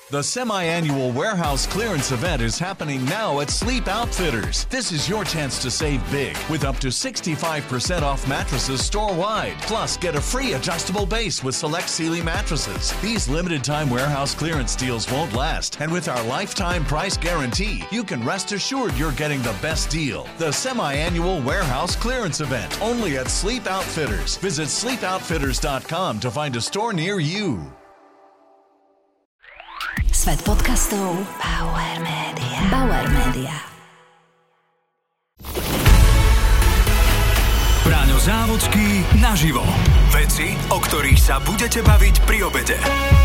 The semi-annual warehouse clearance event is happening now at Sleep Outfitters. This is your chance to save big with up to 65% off mattresses store-wide. Plus, get a free adjustable base with select Sealy mattresses. These limited-time warehouse clearance deals won't last, and with our lifetime price guarantee, you can rest assured you're getting the best deal. The semi-annual warehouse clearance event, only at Sleep Outfitters. Visit sleepoutfitters.com to find a store near you. Svet podcastov Bauer Media. Bauer Media. Braňo Závodský naživo. Veci, o ktorých sa budete baviť pri obede.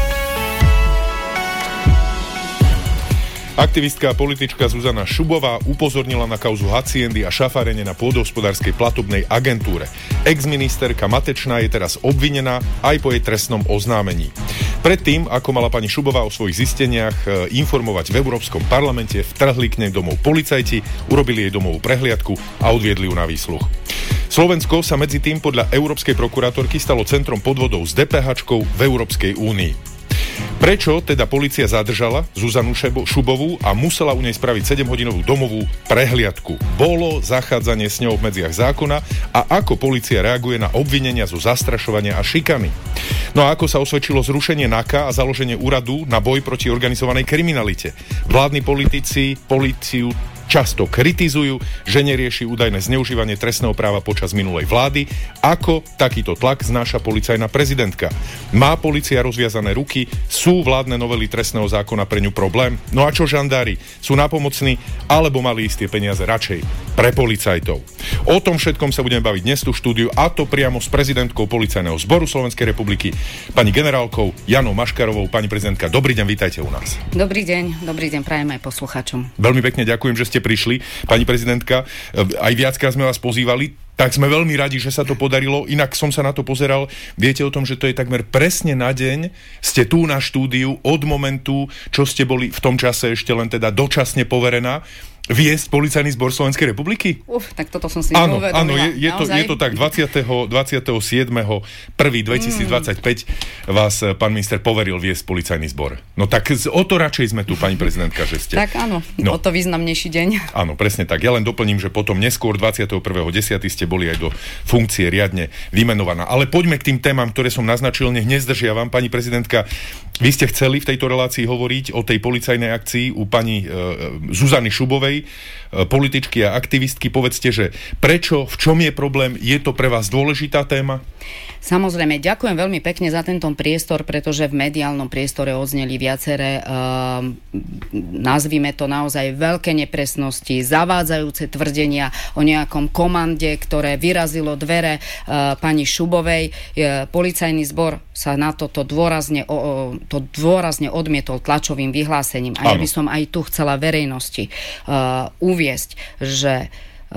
Aktivistka a politička Zuzana Šubová upozornila na kauzu haciendy a šafárenie na pôdohospodárskej platobnej agentúre. Ex-ministerka Matečná je teraz obvinená aj po jej trestnom oznámení. Predtým, ako mala pani Šubová o svojich zisteniach informovať v Európskom parlamente, vtrhli k nej domov policajti, urobili jej domovú prehliadku a odviedli ju na výsluch. Slovensko sa medzi tým podľa Európskej prokurátorky stalo centrom podvodov s DPH-čkou v Európskej únii. Prečo teda polícia zadržala Zuzanu Šubovú a musela u nej spraviť 7-hodinovú domovú prehliadku? Bolo zachádzanie s ňou v medziach zákona a ako polícia reaguje na obvinenia zo zastrašovania a šikany? No a ako sa osvedčilo zrušenie NAKA a založenie úradu na boj proti organizovanej kriminalite? Vládni politici políciu často kritizujú, že nerieši údajné zneužívanie trestného práva počas minulej vlády. Ako takýto tlak znáša policajná prezidentka? Má polícia rozviazané ruky? Sú vládne novely trestného zákona pre ňu problém? No a čo žandári? Sú nápomocní? Alebo mali ísť tie peniaze radšej pre policajtov? O tom všetkom sa budeme baviť dnes tu v štúdiu, a to priamo s prezidentkou Policajného zboru Slovenskej republiky, pani generálkou Janou Maškarovou. Pani prezidentka, dobrý deň, vítajte u nás. Dobrý deň prajem aj poslucháčom. Veľmi pekne ďakujem, že ste prišli, pani prezidentka. Aj viackrát sme vás pozývali, tak sme veľmi radi, že sa to podarilo. Inak som sa na to pozeral. Viete o tom, že to je takmer presne na deň. Ste tu na štúdiu od momentu, čo ste boli v tom čase ešte len teda dočasne poverená viesť Policajný zbor Slovenskej republiky? Tak toto som si neuvedomila. Áno, je to tak. 27.1.2025 vás pán minister poveril viesť Policajný zbor. No tak o to radšej sme tu, pani prezidentka, že ste. Tak áno, o to významnejší deň. Áno, presne tak. Ja len doplním, že potom neskôr 21.10. ste boli aj do funkcie riadne vymenovaná. Ale poďme k tým témam, ktoré som naznačil, nech nezdržiavam. Pani prezidentka, vy ste chceli v tejto relácii hovoriť o tej policajnej akcii u pani Zuzany Šubovej, političky a aktivistky. Povedzte, že prečo, v čom je problém? Je to pre vás dôležitá téma? Samozrejme, ďakujem veľmi pekne za tento priestor, pretože v mediálnom priestore odzneli viaceré, nazvime to naozaj veľké nepresnosti, zavádzajúce tvrdenia o nejakom komande, ktoré vyrazilo dvere pani Šubovej. Policajný zbor sa na toto dôrazne odmietol tlačovým vyhlásením. A ja by som aj tu chcela verejnosti uviesť, že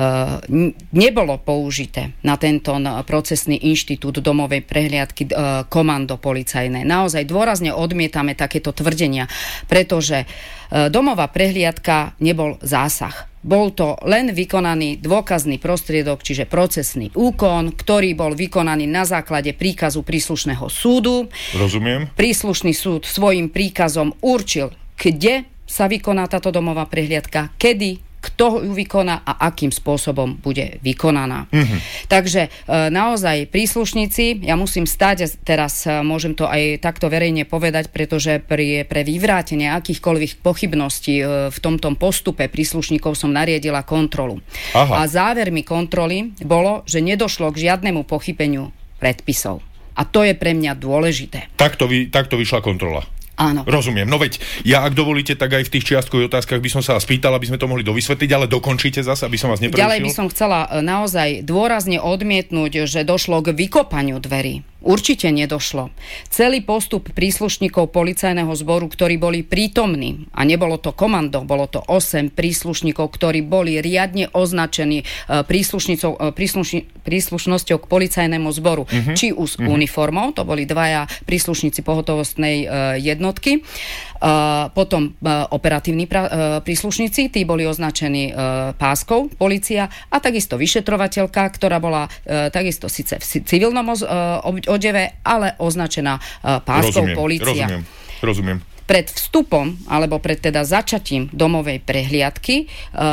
nebolo použité na tento procesný inštitút domovej prehliadky komando policajné. Naozaj dôrazne odmietame takéto tvrdenia, pretože domová prehliadka nebol zásah. Bol to len vykonaný dôkazný prostriedok, čiže procesný úkon, ktorý bol vykonaný na základe príkazu príslušného súdu. Rozumiem. Príslušný súd svojím príkazom určil, kde sa vykoná táto domová prehliadka, kedy, kto ju vykoná a akým spôsobom bude vykonaná. Takže naozaj príslušníci, ja musím stať, teraz môžem to aj takto verejne povedať, pretože pre vyvrátenie akýchkoľvek pochybností v tomto postupe príslušníkov som nariadila kontrolu. A závermi kontroly bolo, že nedošlo k žiadnemu pochybeniu predpisov. A to je pre mňa dôležité. Takto vyšla kontrola. Áno. Rozumiem. No veď, ja ak dovolíte, tak aj v tých čiastkových otázkach by som sa vás pýtal, aby sme to mohli dovysvetliť, ale dokončíte zase, aby som vás neprerušil. Ďalej by som chcela naozaj dôrazne odmietnúť, že došlo k vykopaniu dverí. Určite nedošlo. Celý postup príslušníkov Policajného zboru, ktorí boli prítomní, a nebolo to komando, bolo to 8 príslušníkov, ktorí boli riadne označení príslušnosťou k Policajnému zboru. Či už uniformou, to boli 2 príslušníci pohotovostnej jednotky, potom operatívni príslušníci, tí boli označení páskou polícia, a takisto vyšetrovateľka, ktorá bola takisto síce v civilnom odeve, ale označená páskou polícia. Rozumiem. rozumiem. Pred vstupom, alebo pred teda začatím domovej prehliadky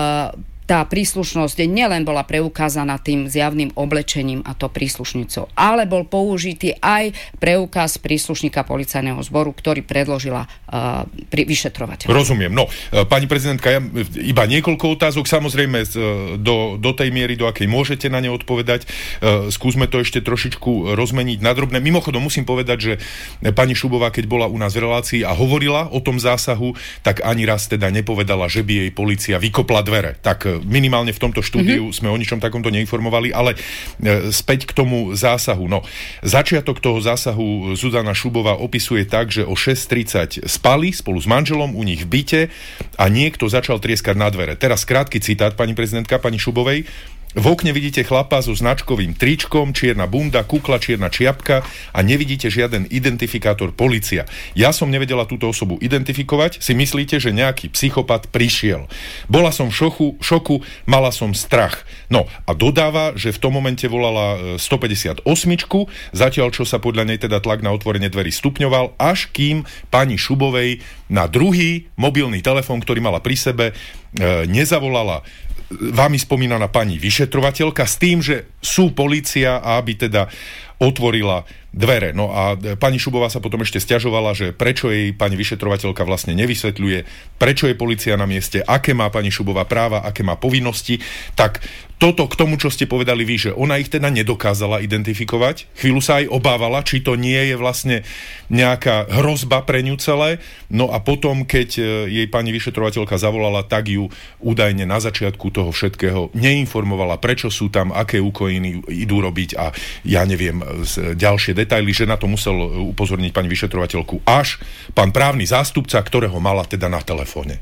tá príslušnosť nielen bola preukázaná tým zjavným oblečením a to príslušnicou, ale bol použitý aj preukaz príslušníka policajného zboru, ktorý predložila vyšetrovateľ. Rozumiem. No, pani prezidentka, ja iba niekoľko otázok, samozrejme do tej miery, do akej môžete na ne odpovedať. Skúsme to ešte trošičku rozmeniť na drobné. Mimochodom, musím povedať, že pani Šubová, keď bola u nás v relácii a hovorila o tom zásahu, tak ani raz teda nepovedala, že by jej polícia vykopla dvere. Tak minimálne v tomto štúdiu sme o ničom takomto neinformovali, ale späť k tomu zásahu. No, začiatok toho zásahu Zuzana Šubová opisuje tak, že o 6:30 spali spolu s manželom u nich v byte a niekto začal trieskať na dvere. Teraz krátky citát, pani prezidentka, pani Šubovej. V okne vidíte chlapa so značkovým tričkom, čierna bunda, kukla, čierna čiapka a nevidíte žiaden identifikátor polícia. Ja som nevedela túto osobu identifikovať. Si myslíte, že nejaký psychopat prišiel? Bola som v šoku, mala som strach. No a dodáva, že v tom momente volala 158, zatiaľ čo sa podľa nej teda tlak na otvorenie dverí stupňoval, až kým pani Šubovej na druhý mobilný telefón, ktorý mala pri sebe, nezavolala vámi spomínaná pani vyšetrovateľka s tým, že sú polícia a aby teda otvorila dvere. No a pani Šubová sa potom ešte sťažovala, že prečo jej pani vyšetrovateľka vlastne nevysvetľuje, prečo je polícia na mieste, aké má pani Šubová práva, aké má povinnosti. Tak toto k tomu, čo ste povedali vy, že ona ich teda nedokázala identifikovať. Chvíľu sa aj obávala, či to nie je vlastne nejaká hrozba pre ňu celé. No a potom, keď jej pani vyšetrovateľka zavolala, tak ju údajne na začiatku toho všetkého neinformovala, prečo sú tam, aké úkony idú robiť a ja neviem, ďalšie detaily, že na to musel upozorniť pani vyšetrovateľku až pán právny zástupca, ktorého mala teda na telefóne.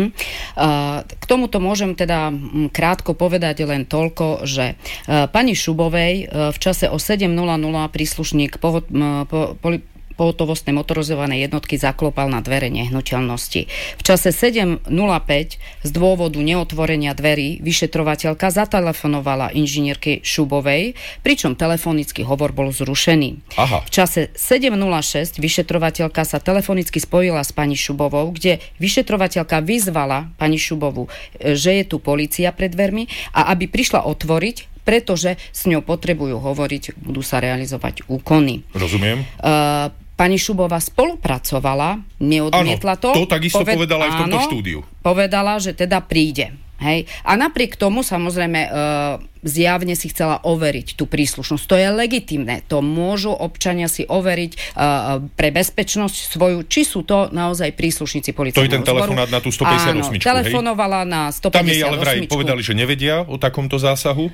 K tomuto môžem teda krátko povedať len toľko, že pani Šubovej v čase o 7:00 príslušník pohotovostnej motorizovanej jednotky zaklopal na dvere nehnuteľnosti. V čase 7:05 z dôvodu neotvorenia dverí vyšetrovateľka zatelefonovala inžinierke Šubovej, pričom telefonický hovor bol zrušený. Aha. V čase 7:06 vyšetrovateľka sa telefonicky spojila s pani Šubovou, kde vyšetrovateľka vyzvala pani Šubovu, že je tu polícia pred dvermi a aby prišla otvoriť, pretože s ňou potrebujú hovoriť, budú sa realizovať úkony. Rozumiem. Pani Šubová spolupracovala, neodmietla to. To takisto povedala aj v tomto štúdiu. Povedala, že teda príde. Hej. A napriek tomu, samozrejme, zjavne si chcela overiť tú príslušnosť. To je legitímne. To môžu občania si overiť pre bezpečnosť svoju, či sú to naozaj príslušníci policajného zboru. To je ten telefonát na tú 158. Áno, telefonovala na 158. Tam jej ale vraj povedali, že nevedia o takomto zásahu?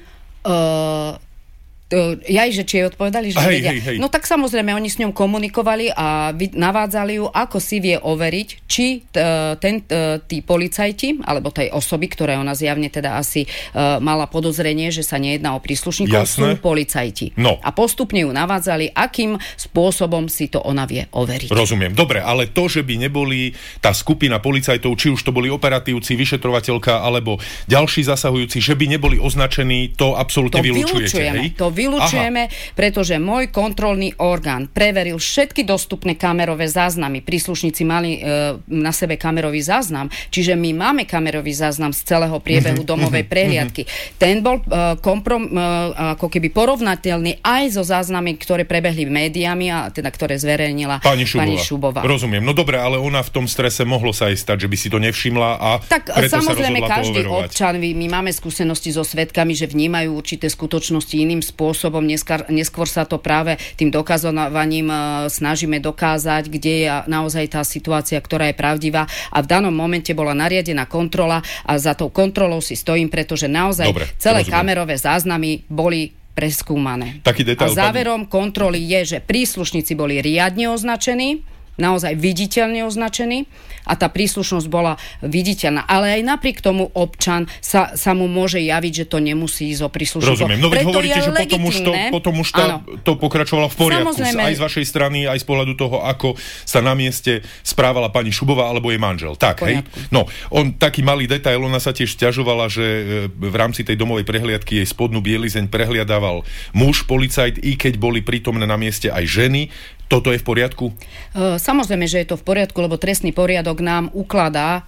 Že či jej odpovedali, že vedia. Hej. No tak samozrejme, oni s ňou komunikovali a navádzali ju, ako si vie overiť, či tí policajti, alebo tej osoby, ktoré ona zjavne teda asi mala podozrenie, že sa nejedná o príslušníkov, sú policajti. No. A postupne ju navádzali, akým spôsobom si to ona vie overiť. Rozumiem. Dobre, ale to, že by neboli tá skupina policajtov, či už to boli operatívci, vyšetrovateľka, alebo ďalší zasahujúci, že by neboli označení, to absolútne vylučujete, hej? To vylučujeme, pretože môj kontrolný orgán preveril všetky dostupné kamerové záznamy. Príslušníci mali na sebe kamerový záznam, čiže my máme kamerový záznam z celého priebehu domovej prehliadky. Ten bol ako keby porovnateľný aj so záznamy, ktoré prebehli médiami a teda ktoré zverejnila pani Šubová. Rozumiem. No dobre, ale ona v tom strese mohlo sa aj stať, že by si to nevšimla a tak preto samozrejme sa rozhodla každý to overovať. občan, my máme skúsenosti so svedkami, že vnímajú určité skutočnosti iným spôsobom. Neskôr sa to práve tým dokazovaním snažíme dokázať, kde je naozaj tá situácia, ktorá je pravdivá, a v danom momente bola nariadená kontrola a za tou kontrolou si stojím, pretože naozaj celé kamerové záznamy boli preskúmané. Taký detail, a záverom kontroly je, že príslušníci boli riadne označení, naozaj viditeľne označený a tá príslušnosť bola viditeľná. Ale aj napriek tomu občan sa mu môže javiť, že to nemusí ísť o príslušnosť. Rozumiem. No veď hovoríte, že potom už to pokračovalo v poriadku. Samozrejme, aj z vašej strany, aj z pohľadu toho, ako sa na mieste správala pani Šubová alebo jej manžel. Tak, hej? No, taký malý detail, ona sa tiež sťažovala, že v rámci tej domovej prehliadky jej spodnú bielizeň prehliadával muž, policajt, i keď boli prítomné na mieste aj ženy, Toto je v poriadku? Samozrejme, že je to v poriadku, lebo trestný poriadok nám ukladá,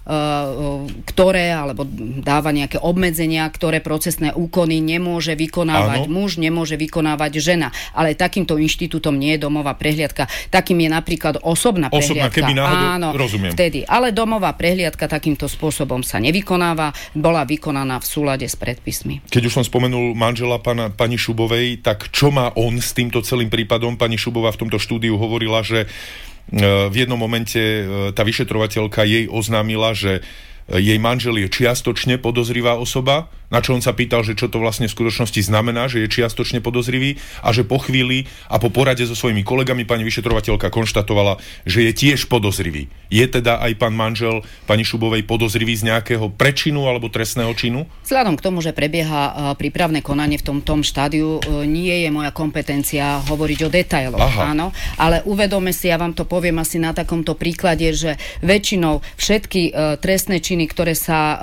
ktoré, alebo dáva nejaké obmedzenia, ktoré procesné úkony nemôže vykonávať muž, nemôže vykonávať žena. Ale takýmto inštitútom nie je domová prehliadka. Takým je napríklad osobná prehliadka. Keby náhodou, rozumiem. Vtedy. Ale domová prehliadka takýmto spôsobom sa nevykonáva, bola vykonaná v súlade s predpismi. Keď už som spomenul manžela pani Šubovej, tak čo má on s týmto celým prípadom? Pani Šubová v tomto štúdiu hovorila, že v jednom momente tá vyšetrovateľka jej oznámila, že jej manžel je čiastočne podozrivá osoba, na čo on sa pýtal, že čo to vlastne v skutočnosti znamená, že je čiastočne podozrivý a že po chvíli a po porade so svojimi kolegami pani vyšetrovateľka konštatovala, že je tiež podozrivý. Je teda aj pán manžel pani Šubovej podozrivý z nejakého prečinu alebo trestného činu? Vzhľadom k tomu, že prebieha prípravné konanie v tom štádiu, nie je moja kompetencia hovoriť o detailoch, áno, ale uvedome si, ja vám to poviem asi na takomto príklade, že väčšinou všetky trestné činy, ktoré sa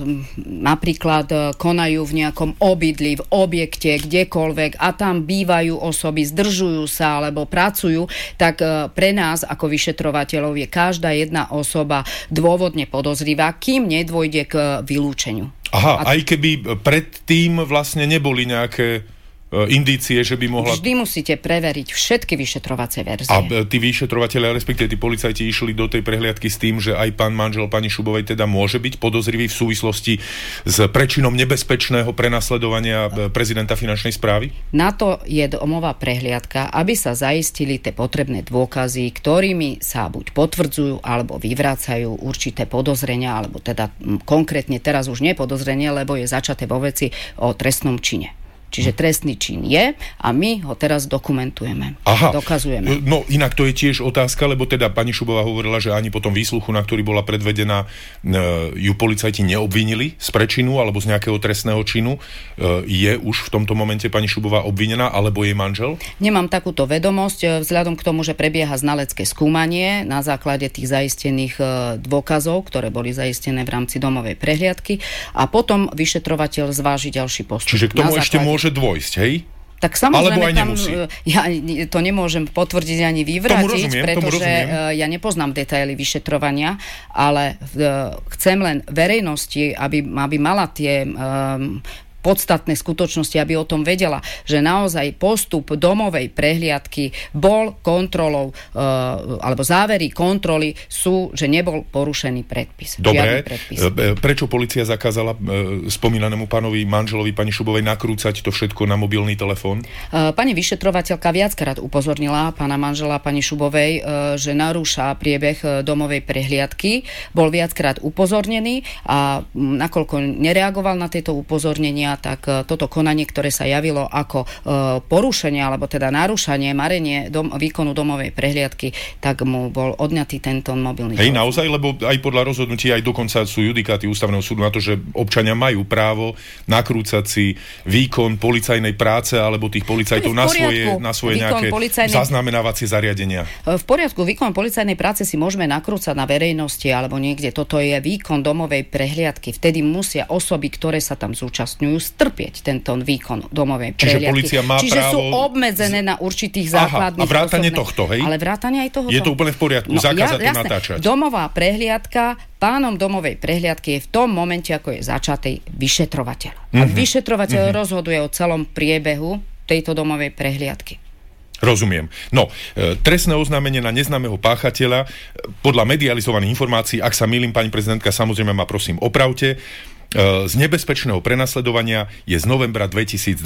napríklad konajú v nejakom obydlí, v objekte, kdekoľvek a tam bývajú osoby, zdržujú sa alebo pracujú, tak pre nás ako vyšetrovateľov je každá jedna osoba dôvodne podozrivá, kým nedôjde k vylúčeniu. Aj keby predtým vlastne neboli nejaké indície, že by mohla... Vždy musíte preveriť všetky vyšetrovacie verzie. A tí vyšetrovatelia, respektíve tí policajti išli do tej prehliadky s tým, že aj pán manžel pani Šubovej teda môže byť podozrivý v súvislosti s prečinom nebezpečného prenasledovania prezidenta finančnej správy? Na to je domová prehliadka, aby sa zaistili tie potrebné dôkazy, ktorými sa buď potvrdzujú alebo vyvracajú určité podozrenia, alebo teda konkrétne teraz už nie podozrenie, lebo je začaté vo veci o trestnom čine. Čiže trestný čin je a my ho teraz dokumentujeme. Dokazujeme. No inak to je tiež otázka, lebo teda pani Šubová hovorila, že ani po tom výsluchu, na ktorý bola predvedená, ju policajti neobvinili z prečinu alebo z nejakého trestného činu. Je už v tomto momente pani Šubová obvinená alebo jej manžel? Nemám takúto vedomosť, vzhľadom k tomu, že prebieha znalecké skúmanie na základe tých zaistených dôkazov, ktoré boli zaistené v rámci domovej prehliadky a potom vyšetrovateľ zváži ďalší postup. Čiže k tomu ešte môže dôjsť, hej? Tak samozrejme, alebo aj nemusí. Ja to nemôžem potvrdiť ani vyvrátiť, pretože ja nepoznám detaily vyšetrovania, ale chcem len verejnosti, aby mala tie podstatné skutočnosti, aby o tom vedela, že naozaj postup domovej prehliadky bol kontrolou, alebo závery kontroly sú, že nebol porušený predpis. Dobre, prečo polícia zakázala spomínanému pánovi manželovi pani Šubovej nakrúcať to všetko na mobilný telefón? Pani vyšetrovateľka viackrát upozornila pána manžela pani Šubovej, že narúša priebeh domovej prehliadky. Bol viackrát upozornený a nakoľko nereagoval na tieto upozornenia, tak toto konanie, ktoré sa javilo ako porušenie, alebo teda narúšanie, marenie výkonu domovej prehliadky, tak mu bol odňatý tento mobilný telefón. Naozaj, lebo aj podľa rozhodnutí, aj dokonca sú judikáty ústavného súdu na to, že občania majú právo nakrúcať si výkon policajnej práce alebo tých policajtov na svoje nejaké zaznamenávacie zariadenia. V poriadku, výkon policajnej práce si môžeme nakrúcať na verejnosti alebo niekde. Toto je výkon domovej prehliadky. Vtedy musia osoby, ktoré sa tam zúčastňujú, strpieť tento výkon domovej prehliadky. Čiže polícia má Čiže právo... sú obmedzené na určitých základných... A vrátane tohto, hej? Ale vrátane aj tohoto. Je to úplne v poriadku, zakázať to natáčať. Domová prehliadka, pánom domovej prehliadky je v tom momente, ako je začatý vyšetrovateľ. A vyšetrovateľ rozhoduje o celom priebehu tejto domovej prehliadky. Rozumiem. No, trestné oznámenie na neznámeho páchateľa, podľa medializovaných informácií, ak sa mýlim, pani prezidentka, samozrejme ma prosím opravte, z nebezpečného prenasledovania je z novembra 2023.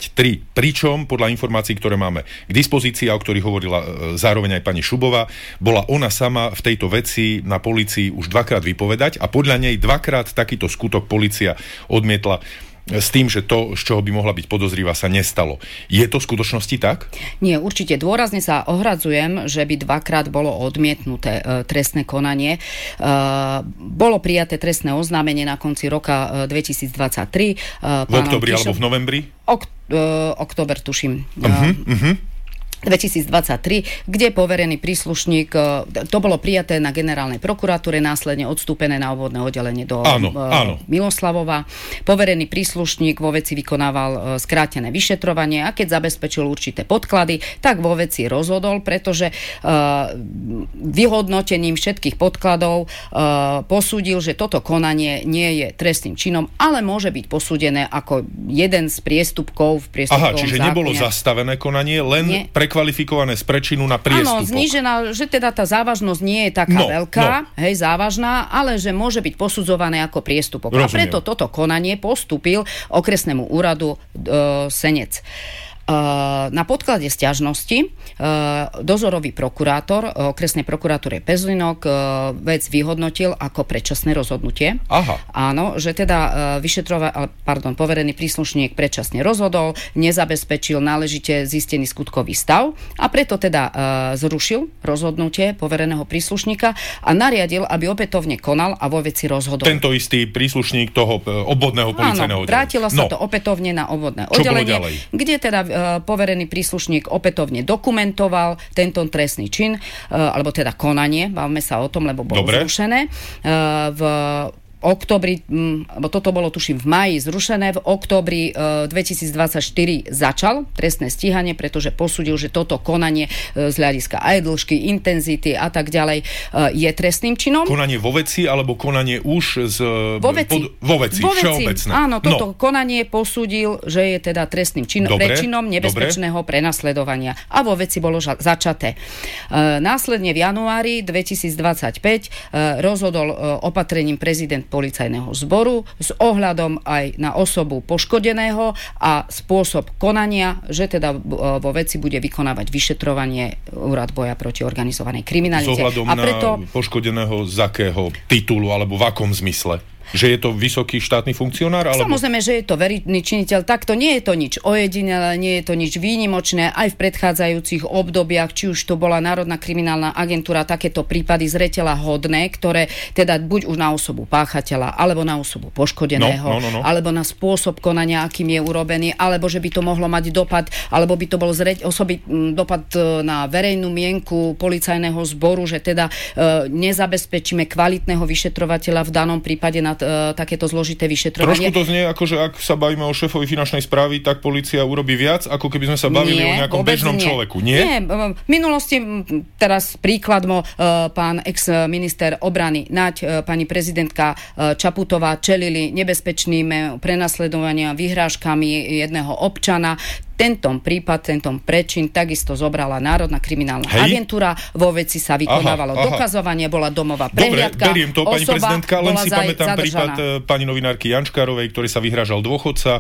Pričom, podľa informácií, ktoré máme k dispozícii a o ktorých hovorila zároveň aj pani Šubová, bola ona sama v tejto veci na polícii už dvakrát vypovedať a podľa nej dvakrát takýto skutok polícia odmietla s tým, že to, z čoho by mohla byť podozrivá, sa nestalo. Je to v skutočnosti tak? Nie, určite. Dôrazne sa ohradzujem, že by dvakrát bolo odmietnuté trestné konanie. Bolo prijaté trestné oznámenie na konci roka 2023. V októbri alebo v novembri? Október, tuším. 2023, kde poverený príslušník, to bolo prijaté na generálnej prokuratúre, následne odstúpené na obvodné oddelenie do Miloslavova. Poverený príslušník vo veci vykonával skrátené vyšetrovanie a keď zabezpečil určité podklady, tak vo veci rozhodol, pretože vyhodnotením všetkých podkladov posúdil, že toto konanie nie je trestným činom, ale môže byť posúdené ako jeden z priestupkov v priestupkovom čiže zákone. nebolo zastavené konanie, len kvalifikované z prečinu na priestupok. Áno, znížená, že teda tá závažnosť nie je taká veľká, závažná, ale že môže byť posudzované ako priestupok. Rozumiem. A preto toto konanie postúpil okresnému úradu Senec. Na podklade sťažnosti dozorový prokurátor okresnej prokuratúry Pezlinok vec vyhodnotil ako predčasné rozhodnutie. Aha. Áno, že teda poverený príslušník predčasne rozhodol, nezabezpečil náležite zistený skutkový stav a preto teda zrušil rozhodnutie povereného príslušníka a nariadil, aby opätovne konal a vo veci rozhodol. Tento istý príslušník toho obvodného policajného oddelenia. Vrátilo sa to opätovne na obvodné oddelenie, kde teda poverený príslušník opätovne dokumentoval tento trestný čin, alebo teda konanie, bavme sa o tom, lebo bolo zrušené. V októbri, toto bolo tuším v máji zrušené, v októbri 2024 začal trestné stíhanie, pretože posúdil, že toto konanie z hľadiska aj dĺžky, intenzity a tak ďalej je trestným činom. Konanie vo veci alebo konanie už vo veci, všeobecné. Áno, toto konanie posúdil, že je teda trestným prečinom nebezpečného prenasledovania a vo veci bolo začaté. Následne v januári 2025 rozhodol opatrením prezident policajného zboru s ohľadom aj na osobu poškodeného a spôsob konania, že teda vo veci bude vykonávať vyšetrovanie Úrad boja proti organizovanej kriminalite. S ohľadom na poškodeného z akého titulu alebo v akom zmysle? Že je to vysoký štátny funkcionár? Alebo... Samozrejme, že je to verejný činiteľ. Takto nie je to nič ojedinelé, nie je to nič výnimočné. Aj v predchádzajúcich obdobiach, či už to bola Národná kriminálna agentúra, takéto prípady zreteľa hodné, ktoré teda buď už na osobu páchateľa, alebo na osobu poškodeného, alebo na spôsob konania, akým je urobený, alebo že by to mohlo mať dopad, alebo by to bol dopad na verejnú mienku policajného zboru, že teda nezabezpečíme kvalitného vyšetrovateľa v danom prípade na takéto zložité vyšetrovanie. Trošku to znie ako, že ak sa bavíme o šéfovi finančnej správy, tak polícia urobí viac, ako keby sme sa bavili o nejakom bežnom človeku. Nie? V minulosti, teraz príkladmo, pán ex-minister obrany Naď, pani prezidentka Čaputová čelili nebezpečným prenasledovania vyhrážkami jedného občana. Tento prečin takisto zobrala Národná kriminálna agentúra. Vo veci sa vykonávalo dokazovanie, bola domová prehliadka. Dobre, beriem to, pani prezidentka, len si pamätám prípad pani novinárky Jančkárovej, ktorý sa vyhrážal dôchodca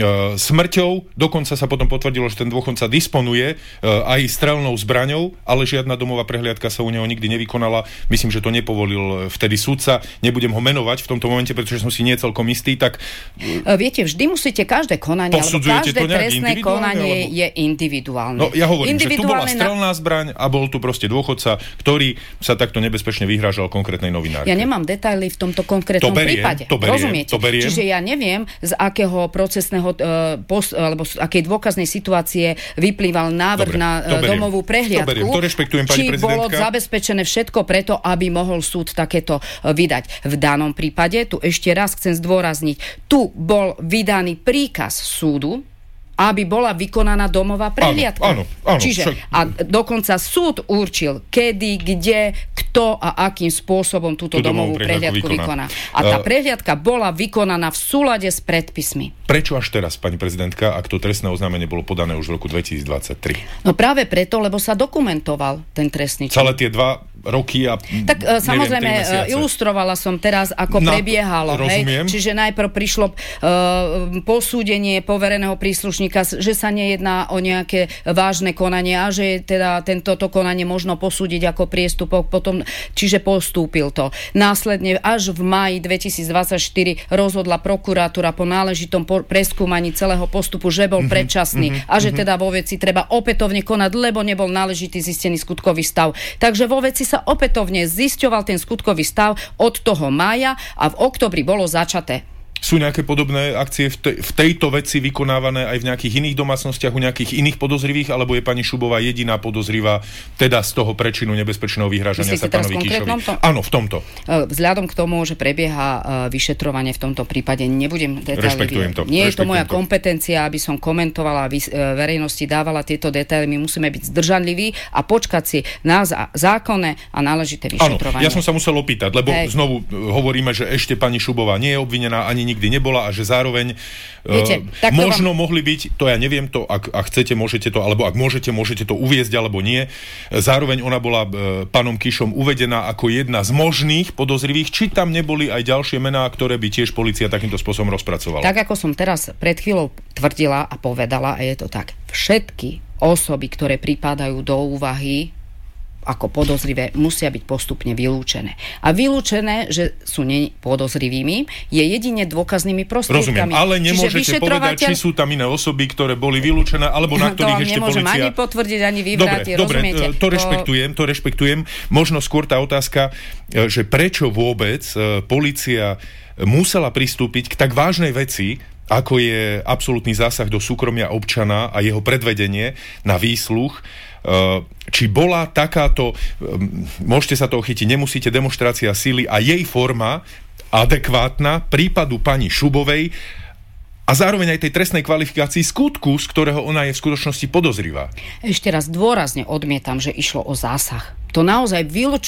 smrťou. Dokonca sa potom potvrdilo, že ten dôchodca disponuje aj strelnou zbraňou, ale žiadna domová prehliadka sa u neho nikdy nevykonala. Myslím, že to nepovolil vtedy sudca. Nebudem ho menovať v tomto momente, pretože som si nie celkom istý. Tak viete, vždy musíte každé konanie, alebo každé trestné konanie je individuálne. No ja hovorím, že tu bola strelná zbraň a bol tu proste dôchodca, ktorý sa takto nebezpečne vyhrážal konkrétnej novinárke. Ja nemám detaily v tomto konkrétnom prípade. Rozumiete? Čiže ja neviem, z akého procesného alebo z akej dôkaznej situácie vyplýval návrh na domovú prehliadku. To rešpektujem, pani prezidentka. Či bolo zabezpečené všetko preto, aby mohol súd takéto vydať. V danom prípade, tu ešte raz chcem zdôrazniť, tu bol vydaný príkaz súdu, aby bola vykonaná domová prehliadka. Áno. Čiže a dokonca súd určil, kedy, kde, kto a akým spôsobom túto domovú prehliadku vykoná. A tá prehliadka bola vykonaná v súlade s predpismi. Prečo až teraz, pani prezidentka, ak to trestné oznámenie bolo podané už v roku 2023? No práve preto, lebo sa dokumentoval ten trestný čin. Celé tie 2 roky a tak samozrejme ilustrovala som teraz, ako prebiehalo. Rozumiem. Čiže najprv prišlo posúdenie povereného príslušníka, že sa nejedná o nejaké vážne konanie a že teda toto konanie možno posúdiť ako priestupok, potom, čiže postúpil to. Následne až v máji 2024 rozhodla prokuratúra po náležitom preskúmaní celého postupu, že bol predčasný a že teda vo veci treba opätovne konať, lebo nebol náležitý zistený skutkový stav. Takže vo veci sa opätovne zisťoval ten skutkový stav od toho mája a v októbri bolo začaté Sú nejaké podobné akcie v tejto veci vykonávané aj v nejakých iných domácnostiach, u nejakých iných podozrivých, alebo je pani Šubová jediná podozrivá teda z toho prečinu nebezpečného vyhrážania sa pánovi Kišovi? Áno, v tomto. Vzhľadom k tomu, že prebieha vyšetrovanie v tomto prípade, nebudem detaily. Rešpektujem to. Nie je to moja kompetencia, aby som komentovala a verejnosti dávala tieto detaily. My musíme byť zdržanliví a počkať si na zákonné a náležité vyšetrovanie. Áno, ja som sa musel opýtať, lebo znovu hovoríme, že ešte pani Šubová nie je obvinená, ani nikdy nebola a že zároveň možno mohli byť, to ja neviem, to ak chcete, môžete to, alebo ak môžete to uviesť, alebo nie. Zároveň ona bola pánom Kišom uvedená ako jedna z možných podozrivých, či tam neboli aj ďalšie mená, ktoré by tiež polícia takýmto spôsobom rozpracovala. Tak ako som teraz pred chvíľou tvrdila a povedala, a je to tak, všetky osoby, ktoré pripadajú do úvahy ako podozrivé, musia byť postupne vylúčené. A vylúčené, že sú podozrivými, je jedine dôkaznými prostriedkami. Rozumiem, ale nemôžete povedať, či sú tam iné osoby, ktoré boli vylúčené, alebo na ktorých ešte nemôžem polícia... ani potvrdiť, ani vyvrátiť, rozumiete? To rešpektujem. Možno skôr tá otázka, že prečo vôbec polícia musela pristúpiť k tak vážnej veci, ako je absolútny zásah do súkromia občana a jeho predvedenie na výsluch. Či bola takáto, môžete sa toho chytiť, nemusíte, demonštrácia síly a jej forma adekvátna prípadu pani Šubovej a zároveň aj tej trestnej kvalifikácii skutku, z ktorého ona je v skutočnosti podozrivá. Ešte raz dôrazne odmietam, že išlo o zásah. To naozaj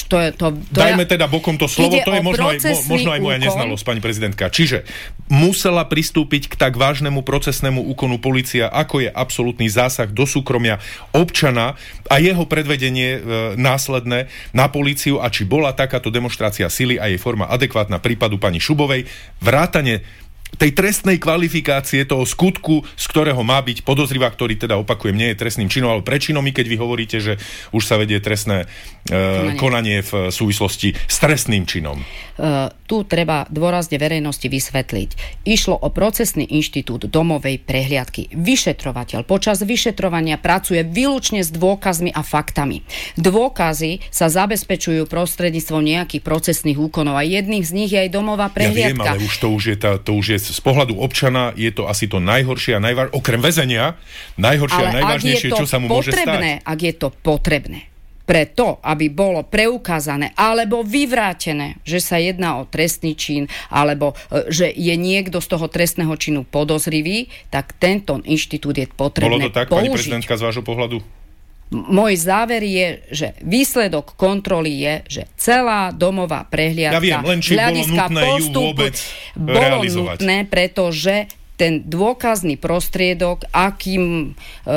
Dajme teda bokom to slovo, to je možno aj moja neznalosť, pani prezidentka. Čiže musela pristúpiť k tak vážnemu procesnému úkonu polícia, ako je absolútny zásah do súkromia občana a jeho predvedenie následné na políciu a či bola takáto demonštrácia sily a jej forma adekvátna prípadu pani Šubovej, vrátane tej trestnej kvalifikácie toho skutku, z ktorého má byť podozrivá, ktorý teda opakujem, nie je trestným činom, ale prečinom, i keď vy hovoríte, že už sa vedie trestné konanie v súvislosti s trestným činom. Tu treba dôrazne verejnosti vysvetliť. Išlo o procesný inštitút domovej prehliadky. Vyšetrovateľ počas vyšetrovania pracuje výlučne s dôkazmi a faktami. Dôkazy sa zabezpečujú prostredníctvom nejakých procesných úkonov a jedných z nich je aj domová prehliadka. Ja viem, ale to už je z pohľadu občana je to asi to najhoršie a okrem väzenia, najhoršie a najvážnejšie, čo sa mu môže stať. Ak je to potrebné, preto, aby bolo preukázané alebo vyvrátené, že sa jedná o trestný čin, alebo že je niekto z toho trestného činu podozrivý, tak tento inštitút je potrebné použiť. Bolo to tak, pani prezidentka, z vášho pohľadu? Môj záver je, že výsledok kontroly je, že celá domová prehliadka z hľadiska postupu bolo nutné, pretože ten dôkazný prostriedok, akým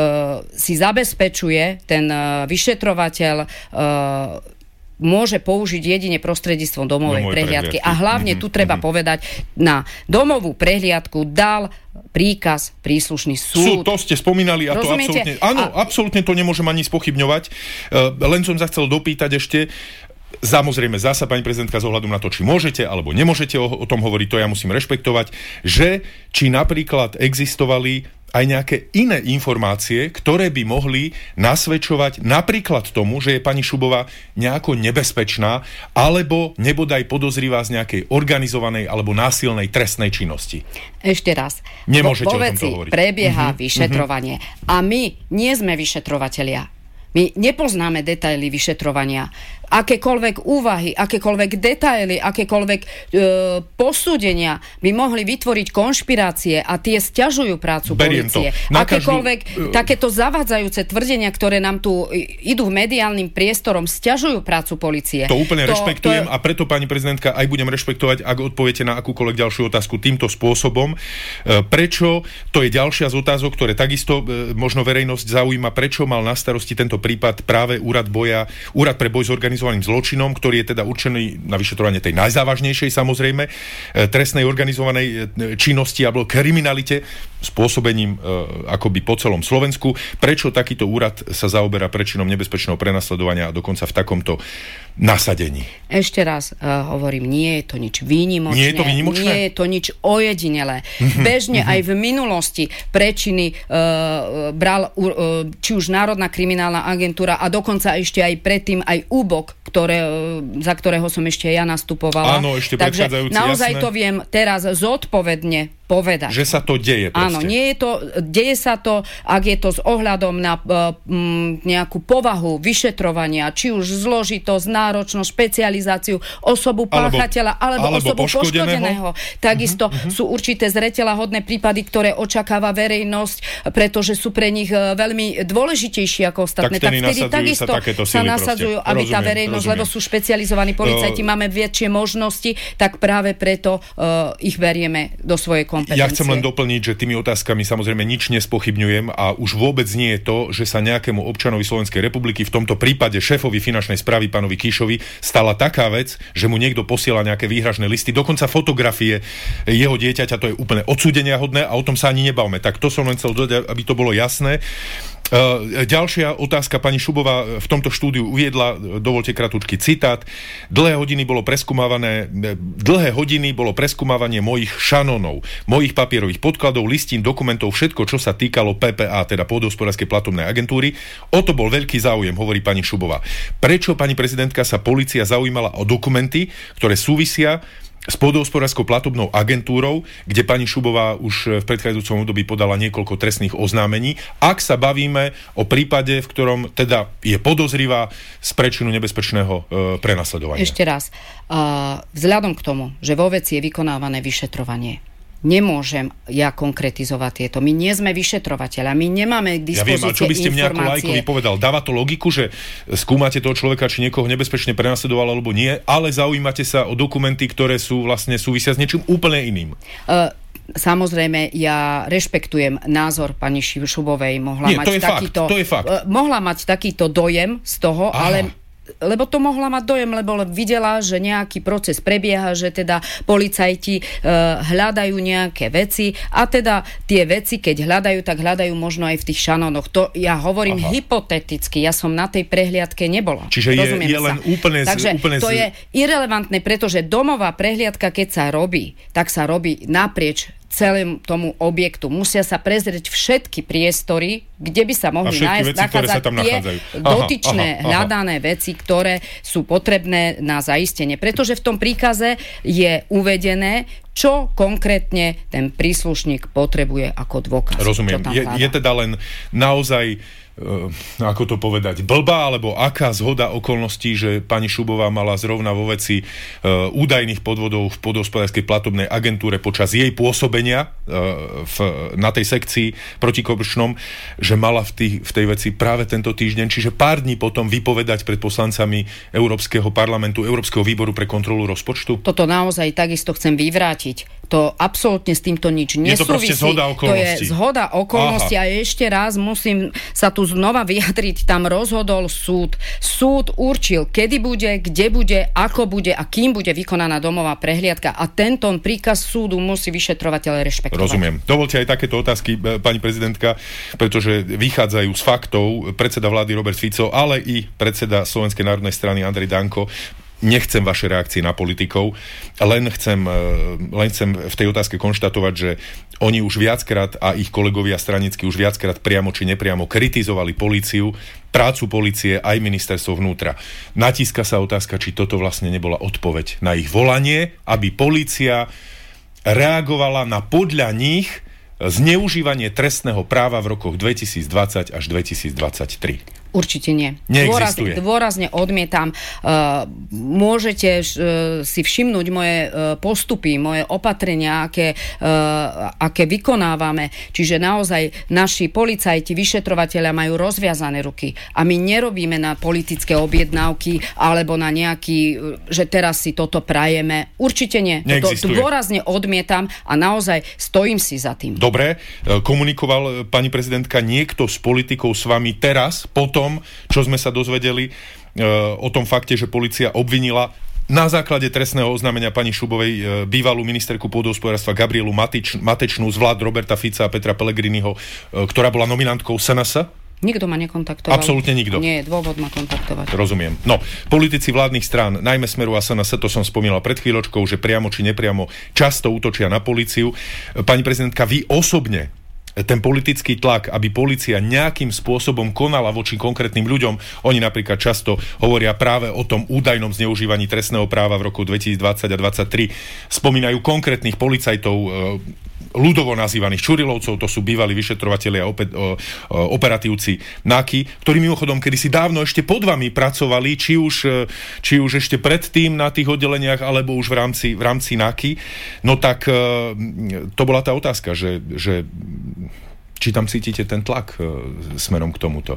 si zabezpečuje ten vyšetrovateľ, môže použiť jedine prostredníctvom domovej prehliadky. A hlavne tu treba povedať, na domovú prehliadku dal príkaz príslušný súd. To ste spomínali a rozumiete? To absolútne... Áno, absolútne to nemôžem ani spochybňovať. Len som sa chcel dopýtať ešte, samozrejme zasa, pani prezidentka, z ohľadom na to, či môžete alebo nemôžete o tom hovoriť, to ja musím rešpektovať, že či napríklad existovali aj nejaké iné informácie, ktoré by mohli nasvedčovať napríklad tomu, že je pani Šubová nejako nebezpečná, alebo nebodaj podozrivá z nejakej organizovanej alebo násilnej trestnej činnosti. Ešte raz. Nemôžete o tomto hovoriť. Prebieha vyšetrovanie. A my nie sme vyšetrovatelia. My nepoznáme detaily vyšetrovania. Akékoľvek úvahy, akékoľvek detaily, akékoľvek posúdenia by mohli vytvoriť konšpirácie a tie sťažujú prácu polície. Akékoľvek takéto zavádzajúce tvrdenia, ktoré nám tu idú mediálnym priestorom, sťažujú prácu polície. To úplne rešpektujem a preto, pani prezidentka, aj budem rešpektovať, ak odpoviete na akúkoľvek ďalšiu otázku týmto spôsobom. Prečo, to je ďalšia z otázok, ktoré takisto možno verejnosť zaujíma, prečo mal na starosti tento prípad práve Úrad pre boj s organizovaným zločinom, ktorý je teda určený na vyšetrovanie tej najzávažnejšej, samozrejme, trestnej organizovanej činnosti alebo kriminalite spôsobením akoby po celom Slovensku. Prečo takýto úrad sa zaoberá prečinom nebezpečného prenasledovania a dokonca v takomto nasadení. Ešte raz hovorím, nie je to nič výnimočné. Nie je to výnimočné? Nie je to nič ojedinelé. Bežne aj v minulosti prečiny bral či už Národná kriminálna agentúra a dokonca ešte aj predtým aj úbok, za ktorého som ešte ja nastupovala. Áno, ešte takže naozaj jasné. To viem teraz zodpovedne povedať. Že sa to deje proste. Áno, deje sa to, ak je to s ohľadom na nejakú povahu vyšetrovania, či už zložitosť, náročnosť, špecializáciu, osobu páchateľa alebo osobu poškodeného. Takisto sú určité zreteľahodné prípady, ktoré očakáva verejnosť, pretože sú pre nich veľmi dôležitejšie ako ostatné. Tak vtedy takisto sa nasadzujú, aby tá verejnosť, lebo sú špecializovaní policajti, máme väčšie možnosti, tak práve preto ich berieme do svojej kompetencie. Ja chcem len doplniť, že tými otázkami samozrejme nič nespochybňujem a už vôbec nie je to, že sa nejakému občanovi Slovenskej republiky, v tomto prípade šéfovi finančnej správy pánovi Kišovi, stala taká vec, že mu niekto posiela nejaké výhražné listy, dokonca fotografie jeho dieťaťa, to je úplne odsúdeniahodné a o tom sa ani nebavme. Tak to som len chcel dodať, aby to bolo jasné. Ďalšia otázka, pani Šubová v tomto štúdiu uviedla, dovolte kratučký citát. Dlhé hodiny bolo preskúmavanie mojich šanónov, mojich papierových podkladov, listín, dokumentov, všetko, čo sa týkalo PPA, teda Pôdohospodárskej platobnej agentúry. O to bol veľký záujem, hovorí pani Šubová. Prečo, pani prezidentka, sa polícia zaujímala o dokumenty, ktoré súvisia s Pôdohospodárskou platobnou agentúrou, kde pani Šubová už v predchádzajúcom období podala niekoľko trestných oznámení. Ak sa bavíme o prípade, v ktorom teda je podozrivá z prečinu nebezpečného prenasledovania. Ešte raz. Vzhľadom k tomu, že vo veci je vykonávané vyšetrovanie, nemôžem ja konkretizovať tieto. My nie sme vyšetrovateľa, my nemáme k dispozície informácie. Ja viem, ale čo by ste mne ako laikovi povedal? Dáva to logiku, že skúmate toho človeka, či niekoho nebezpečne prenasledoval alebo nie, ale zaujímate sa o dokumenty, ktoré sú vlastne súvisia s niečím úplne iným? Samozrejme, ja rešpektujem názor pani Šubovej. Mohla mať takýto dojem z toho, lebo to mohla mať dojem, lebo videla, že nejaký proces prebieha, že teda policajti hľadajú nejaké veci a teda tie veci, keď hľadajú, tak hľadajú možno aj v tých šanónoch. To ja hovorím hypoteticky, ja som na tej prehliadke nebola. Čiže je len úplne... Takže to je irelevantné, pretože domová prehliadka, keď sa robí, tak sa robí naprieč celém tomu objektu. Musia sa prezrieť všetky priestory, kde by sa mohli nachádzať tie dotyčné hľadané veci, ktoré sú potrebné na zaistenie. Pretože v tom príkaze je uvedené, čo konkrétne ten príslušník potrebuje ako dôkaz. Rozumiem. Je teda len naozaj ako to povedať, blbá, alebo aká zhoda okolností, že pani Šubová mala zrovna vo veci údajných podvodov v Pôdohospodárskej platobnej agentúre počas jej pôsobenia na tej sekcii protikorupčnom, že mala v tej veci práve tento týždeň, čiže pár dní potom vypovedať pred poslancami Európskeho parlamentu, Európskeho výboru pre kontrolu rozpočtu? Toto naozaj takisto chcem vyvrátiť. To absolútne s týmto nič nesúvisí. Je to proste zhoda okolností. To je zhoda okolností a ešte raz musím sa tu znova vyjadriť. Tam rozhodol súd. Súd určil, kedy bude, kde bude, ako bude a kým bude vykonaná domová prehliadka a tento príkaz súdu musí vyšetrovateľ rešpektovať. Rozumiem. Dovoľte aj takéto otázky, pani prezidentka, pretože vychádzajú z faktov. Predseda vlády Robert Fico, ale i predseda Slovenskej národnej strany Andrej Danko. Nechcem vaše reakcie na politikov, len chcem v tej otázke konštatovať, že oni už viackrát a ich kolegovia stranickí už viackrát priamo či nepriamo kritizovali políciu, prácu polície aj ministerstvo vnútra. Natíska sa otázka, či toto vlastne nebola odpoveď na ich volanie, aby polícia reagovala na podľa nich zneužívanie trestného práva v rokoch 2020 až 2023. Určite nie. Neexistuje. Dôrazne odmietam. Môžete si všimnúť moje postupy, moje opatrenia, aké vykonávame. Čiže naozaj naši policajti, vyšetrovatelia majú rozviazané ruky. A my nerobíme na politické objednávky alebo na nejaký, že teraz si toto prajeme. Určite nie. Toto dôrazne odmietam a naozaj stojím si za tým. Dobre. Komunikoval pani prezidentka niekto s politikou s vami teraz, potom, čo sme sa dozvedeli o tom fakte, že polícia obvinila na základe trestného oznámenia pani Šubovej bývalú ministerku pôdohospodárstva Gabrielu Matečnú z vlád Roberta Fica a Petra Pellegriniho, ktorá bola nominantkou SNS Nikto ma nekontaktoval. Absolútne nikto. Nie je dôvod ma kontaktovať. Rozumiem. No, politici vládnych strán, najmä Smeru a SNS, to som spomínal pred chvíľočkou, že priamo či nepriamo často útočia na políciu. Pani prezidentka, vy osobne ten politický tlak, aby polícia nejakým spôsobom konala voči konkrétnym ľuďom. Oni napríklad často hovoria práve o tom údajnom zneužívaní trestného práva v roku 2020 a 2023. Spomínajú konkrétnych policajtov, ľudovo nazývaných Čurilovcov, to sú bývalí vyšetrovatelia, operatívci NAKY, ktorí mimochodom kedysi dávno ešte pod vami pracovali, či už ešte predtým na tých oddeleniach, alebo už v rámci NAKY. No tak to bola tá otázka, že či tam cítite ten tlak smerom k tomuto?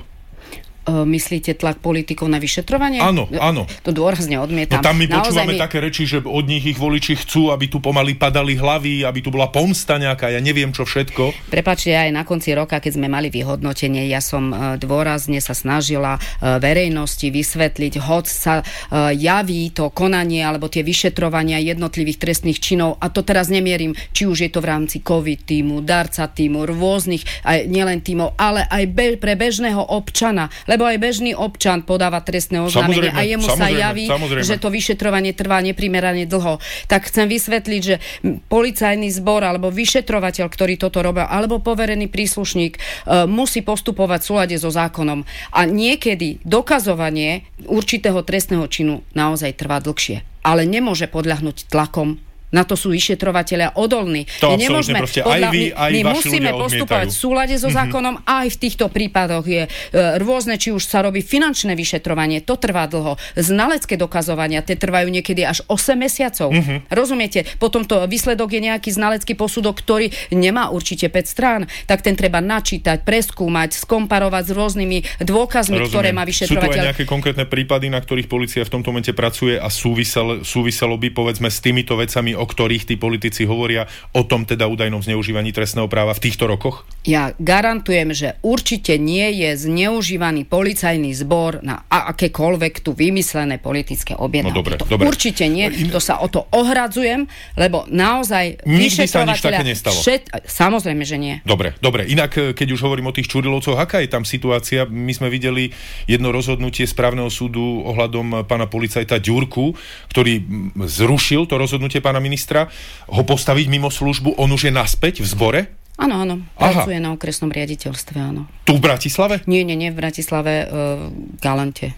Myslíte tlak politikov na vyšetrovanie? Áno, áno. To dôrazne odmietam. No tam my počúvame také reči, že od nich ich voliči chcú, aby tu pomaly padali hlavy, aby tu bola pomsta nejaká, ja neviem čo všetko. Prepáčte, aj na konci roka, keď sme mali vyhodnotenie, ja som dôrazne sa snažila verejnosti vysvetliť, hoď sa javí to konanie alebo tie vyšetrovania jednotlivých trestných činov, a to teraz nemierim, či už je to v rámci COVID tímu, darca tímu, rôznych, aj nielen tímov, ale aj pre bežného občana. Lebo aj bežný občan podáva trestné oznámenie a jemu sa javí, že to vyšetrovanie trvá neprimerane dlho. Tak chcem vysvetliť, že policajný zbor alebo vyšetrovateľ, ktorý toto robí, alebo poverený príslušník musí postupovať v súlade so zákonom. A niekedy dokazovanie určitého trestného činu naozaj trvá dlhšie. Ale nemôže podľahnúť tlakom. Na to sú vyšetrovatelia odolní. To absolútne proste. Aj vy, aj my vaši musíme ľudia postupovať v súlade so zákonom a aj v týchto prípadoch je rôzne, či už sa robí finančné vyšetrovanie, to trvá dlho. Znalecké dokazovania, tie trvajú niekedy až 8 mesiacov. Rozumiete? Potom to výsledok je nejaký znalecký posudok, ktorý nemá určite 5 strán, tak ten treba načítať, preskúmať, skomparovať s rôznymi dôkazmi, ktoré má vyšetrovateľ. Sú tu aj nejaké konkrétne prípady, na ktorých polícia v tomto momente pracuje a súviselo by povedzme s týmito vecami, o ktorých tí politici hovoria, o tom teda údajnom zneužívaní trestného práva v týchto rokoch? Ja garantujem, že určite nie je zneužívaný policajný zbor na akékoľvek tu vymyslené politické objednávky. No dobre. Určite nie, to sa o to ohradzujem, lebo naozaj nikdy sa nič také nestalo. Samozrejme, že nie. Dobre. Inak, keď už hovorím o tých Čurilovcoch, aká je tam situácia? My sme videli jedno rozhodnutie správneho súdu ohľadom pána policajta Ďurku, ktorý zrušil to rozhodnutie pána ministra, ho postaviť mimo službu, on už je naspäť v zbore? Áno, pracuje na okresnom riaditeľstve, áno. Tu v Bratislave? Nie, v Bratislave, Galante.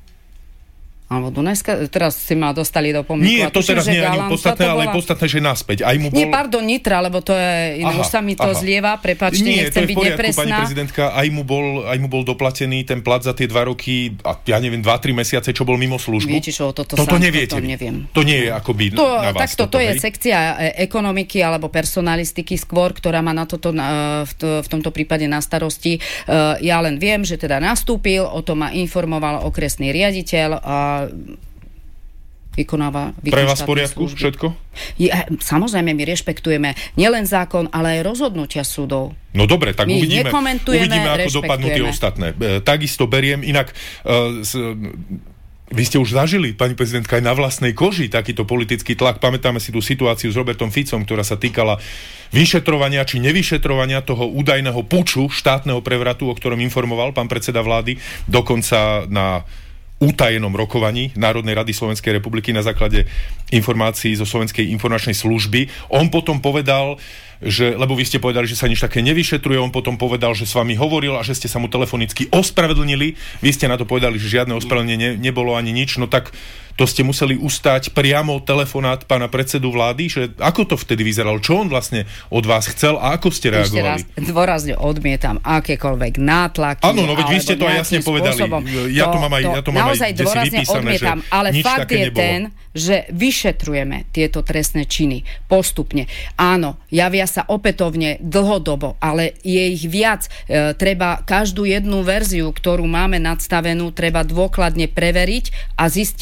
Alebo Dunajská, teraz si ma dostali do pomníku. Nie, to teraz nie je ani podstatné, ale je podstatné, že naspäť. Nie, pardon, Nitra, lebo to je, už sa mi to zlieva, prepáčte, nechcem byť nepresná. Pani prezidentka, aj mu bol doplatený ten plat za tie 2 roky, a ja neviem, 2-3 mesiace, čo bol mimo službu. Viete čo, toto neviete. Toto neviem. To nie je akoby na vás. Takto, to je sekcia ekonomiky alebo personalistiky skôr, ktorá má na toto v tomto prípade na starosti. Ja len viem, že teda nastúpil, o tom ma informoval okresný riaditeľ a vykonáva pre vás v poriadku služby. Všetko? Samozrejme, my rešpektujeme nielen zákon, ale aj rozhodnutia súdov. No dobre, tak my uvidíme ako dopadnú tie ostatné. Takisto beriem, inak vy ste už zažili, pani prezidentka, aj na vlastnej koži takýto politický tlak. Pamätáme si tú situáciu s Robertom Ficom, ktorá sa týkala vyšetrovania či nevyšetrovania toho údajného puču štátneho prevratu, o ktorom informoval pán predseda vlády, dokonca na utajenom rokovaní Národnej rady Slovenskej republiky na základe informácií zo Slovenskej informačnej služby. On potom povedal, lebo vy ste povedali, že sa nič také nevyšetruje, on potom povedal, že s vami hovoril a že ste sa mu telefonicky ospravedlnili. Vy ste na to povedali, že žiadne ospravedlnenie nebolo ani nič, no tak to ste museli ustať priamo telefonát pána predsedu vlády, že ako to vtedy vyzeralo, čo on vlastne od vás chcel a ako ste reagovali? Ešte raz dôrazne odmietam akékoľvek nátlaky. Áno, no veď vy ste to aj jasne povedali. Ja to mám aj naozaj dôrazne odmietam, ale fakt je ten, že vyšetrujeme tieto trestné činy postupne. Áno, javia sa opätovne dlhodobo, ale je ich viac. Treba každú jednu verziu, ktorú máme nadstavenú, treba dôkladne preveriť a zistiť, buď ju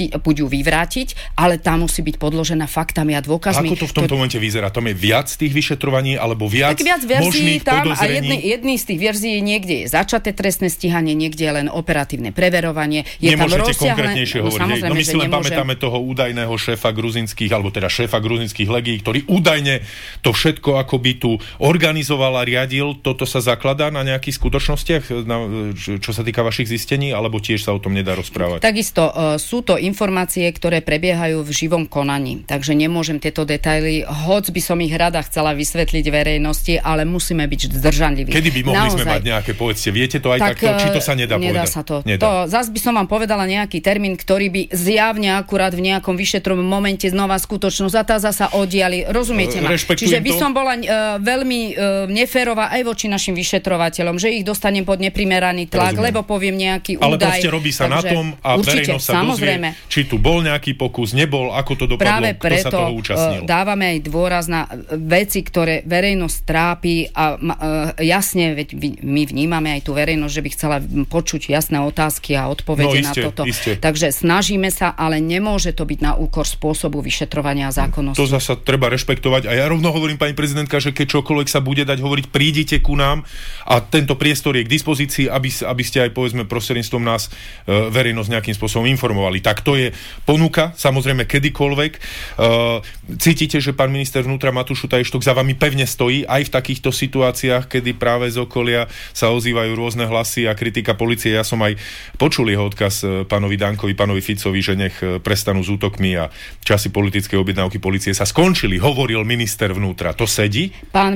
ju vyvrátiť, ale tá musí byť podložená faktami a dôkazmi. Ako to v tomto momente vyzerá? Tam je viac tých vyšetrovaní, alebo viac možných tam podozrení? A jedný z tých verzií niekde je začaté trestné stíhanie, niekde je len operatívne preverovanie. Je Nemôžete tam konkrétnejšie hovoriť. No my si len pamätáme toho údajného šéfa gruzinských, alebo teda šéfa gruzinských legií, ktorý údajne to všetko akoby tu organizoval a riadil. Toto sa zakladá na nejakých skutočnostiach, čo sa týka vašich zistení, alebo tiež sa o tom nedá rozprávať? Takisto sú to informácie, ktoré prebiehajú v živom konaní, takže nemôžem tieto detaily, hoc by som ich rada chcela vysvetliť verejnosti, ale musíme byť zdržanliví. Kedy by mohli sme mať nejaké, povedzte, viete to aj tak, takto, či to sa nedá povedať? Nedá sa to. Zas by som vám povedala nejaký termín, ktorý by zjavne akurát v nejakom vyšetrovom momente znova skutočnosť a tá zasa oddiali. Rozumiete ma? Čiže by som bola veľmi neférová aj voči našim vyšetrovateľom, že ich dostanem pod neprimeraný tlak, lebo poviem nejaký údaj. Ale proste robí sa na tom a verejnosť sa dozvie, či tu bol nejaký pokus, nebol, ako to dopadlo, práve preto kto sa toho účastnil. Dávame aj dôraz na veci, ktoré verejnosť trápi a jasne, veď my vnímame aj tú verejnosť, že by chcela počuť jasné otázky a odpovede na toto. Isté. Takže snažíme sa, ale nemôže to byť na úkor spôsobu vyšetrovania a zákonnosti. To zasa treba rešpektovať a ja rovno hovorím, pani prezidentka, že keď čokoľvek sa bude dať hovoriť, prídite ku nám a tento priestor je k dispozícii, aby ste aj povedzme prostredníctvom nás verejnosť nejakým spôsobom informovali. Tak to je ponuka, samozrejme kedykoľvek. Cítite, že pán minister vnútra Matúš Šutaj-Štok za vami pevne stojí aj v takýchto situáciách, kedy práve z okolia sa ozývajú rôzne hlasy a kritika polície. Ja som aj počul jeho odkaz pánovi Dankovi, pánovi Ficovi, že nech prestanú s útokmi a časy politickej objednávky polície sa skončili, hovoril minister vnútra. To sedí?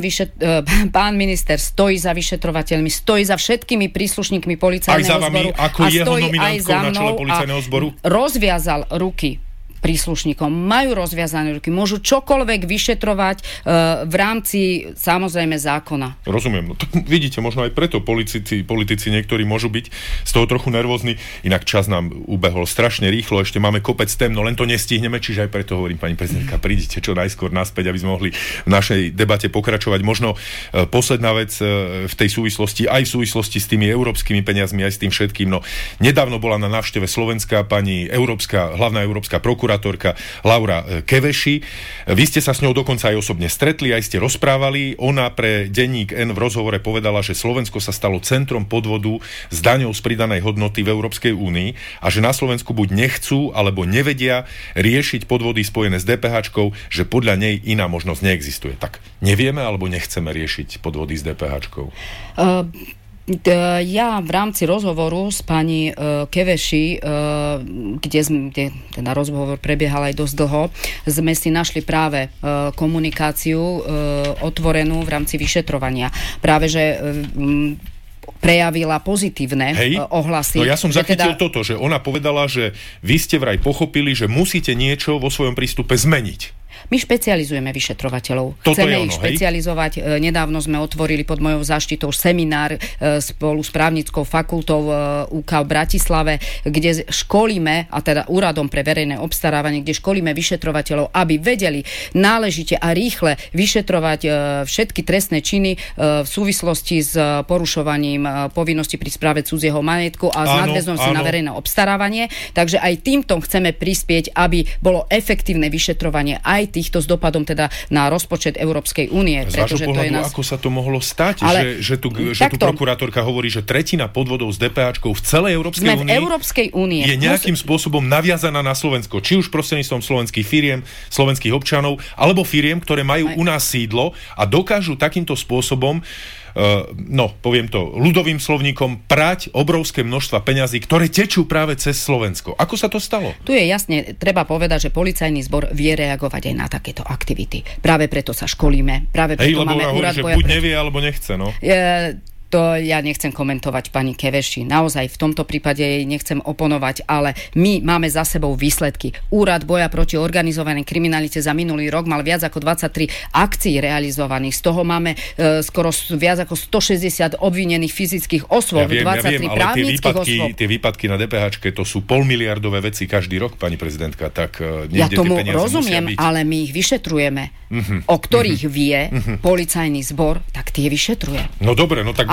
Pán minister stojí za vyšetrovateľmi, stojí za všetkými príslušníkmi policajného zboru. Aj za vami, ako jeho nominantkou na čele policajného zboru? Rozviazal ruky príslušníkom, majú rozviazané ruky, môžu čokoľvek vyšetrovať v rámci samozrejme zákona. Rozumiem. No, tak vidíte, možno aj preto politici niektorí môžu byť z toho trochu nervózni. Inak čas nám ubehol strašne rýchlo, ešte máme kopec tém, no len to nestihneme, čiže aj preto hovorím, pani prezidentka, prídite čo najskôr naspäť, aby sme mohli v našej debate pokračovať. Možno posledná vec v tej súvislosti, aj v súvislosti s tými európskymi peniazmi, aj s tým všetkým. No, nedávno bola na návšteve Slovenska pani hlavná európska prokurátorka Laura Keveši. Vy ste sa s ňou dokonca aj osobne stretli, aj ste rozprávali. Ona pre denník N v rozhovore povedala, že Slovensko sa stalo centrom podvodu s daňou z pridanej hodnoty v Európskej únii a že na Slovensku buď nechcú, alebo nevedia riešiť podvody spojené s DPH-čkou, že podľa nej iná možnosť neexistuje. Tak nevieme, alebo nechceme riešiť podvody s DPH-čkou? Ja v rámci rozhovoru s pani Keveši, kde ten rozhovor prebiehal aj dosť dlho, sme si našli práve komunikáciu otvorenú v rámci vyšetrovania. Práve, že prejavila pozitívne ohlasy. No ja som zachytil toto, že ona povedala, že vy ste vraj pochopili, že musíte niečo vo svojom prístupe zmeniť. My špecializujeme vyšetrovateľov. Chceme ich špecializovať. Nedávno sme otvorili pod mojou záštitou seminár spolu s právnickou fakultou UK v Bratislave, kde školíme, a teda úradom pre verejné obstarávanie, kde školíme vyšetrovateľov, aby vedeli náležite a rýchle vyšetrovať všetky trestné činy v súvislosti s porušovaním povinnosti pri správe cudzieho majetku a s nadväznosťou na verejné obstarávanie. Takže aj týmto chceme prispieť, aby bolo efektívne vyšetrovanie aj týchto s dopadom teda na rozpočet Európskej únie. Z vášho pohľadu, ako sa to mohlo stať? Že tu prokurátorka hovorí, že tretina podvodov s DPH-čkou v celej Európskej únii je nejakým spôsobom naviazaná na Slovensko. Či už prostredníctvom slovenských firiem, slovenských občanov, alebo firiem, ktoré majú u nás sídlo a dokážu takýmto spôsobom poviem to ľudovým slovníkom, prať obrovské množstva peňazí, ktoré tečú práve cez Slovensko. Ako sa to stalo? Tu je jasne, treba povedať, že policajný zbor vie reagovať aj na takéto aktivity. Práve preto sa školíme. Práve preto máme úrad boja. Buď nevie, alebo nechce, no. To ja nechcem komentovať pani Keveši. Naozaj v tomto prípade jej nechcem oponovať, ale my máme za sebou výsledky. Úrad boja proti organizovanej kriminalite za minulý rok mal viac ako 23 akcií realizovaných. Z toho máme skoro viac ako 160 obvinených fyzických osôb, 23 právnických osôb. Tie výpadky na DPH-čke, to sú polmiliardové veci každý rok, pani prezidentka. Tak ja tomu rozumiem, ale my ich vyšetrujeme. O ktorých vie policajný zbor, tak tie vyšetruje. No dobre, no tak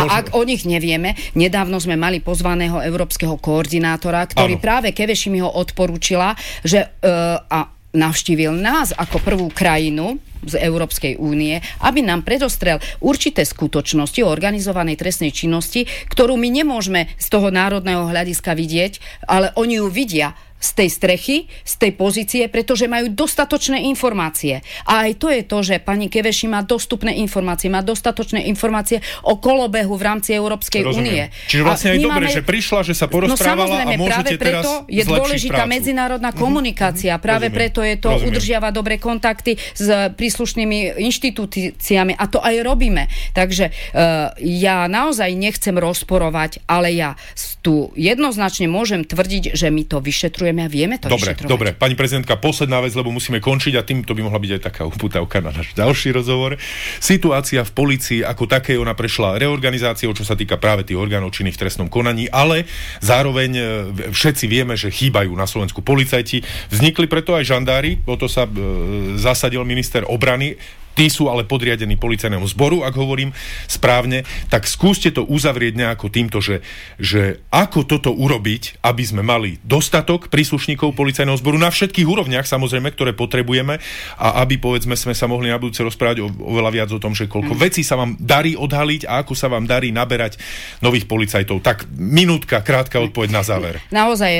ak o nich nevieme, nedávno sme mali pozvaného európskeho koordinátora, ktorý práve Keveši mi ho odporúčila, že navštívil nás ako prvú krajinu z Európskej únie, aby nám predostrel určité skutočnosti o organizovanej trestnej činnosti, ktorú my nemôžeme z toho národného hľadiska vidieť, ale oni ju vidia z tej strechy, z tej pozície, pretože majú dostatočné informácie. A aj to je to, že pani Keveši má dostupné informácie, má dostatočné informácie o kolobehu v rámci Európskej únie. Čiže vlastne aj dobre, že prišla, že sa porozprávala a môžete teraz zlepšiť je dôležitá medzinárodná komunikácia. Práve preto je to udržiavať dobré kontakty s príslušnými inštitúciami a to aj robíme. Takže ja naozaj nechcem rozporovať, ale ja tu jednoznačne môžem tvrdiť, že my to vyšetrujeme a vieme to vyšetrovať. Dobre, pani prezidentka, posledná vec, lebo musíme končiť a týmto by mohla byť aj taká upútavka na náš ďalší rozhovor. Situácia v polícii ako také, ona prešla reorganizáciou, čo sa týka práve tých orgánov činných v trestnom konaní, ale zároveň všetci vieme, že chýbajú na Slovensku policajti. Vznikli preto aj žandári, o to sa zasadil minister obrany. Tí sú ale podriadení policajnému zboru, ak hovorím správne, tak skúste to uzavrieť nejako týmto, že ako toto urobiť, aby sme mali dostatok príslušníkov policajného zboru na všetkých úrovniach, samozrejme, ktoré potrebujeme a aby, povedzme, sme sa mohli na budúce rozprávať oveľa viac o tom, že koľko vecí sa vám darí odhaliť a ako sa vám darí naberať nových policajtov. Tak minútka, krátka odpoveď na záver. Naozaj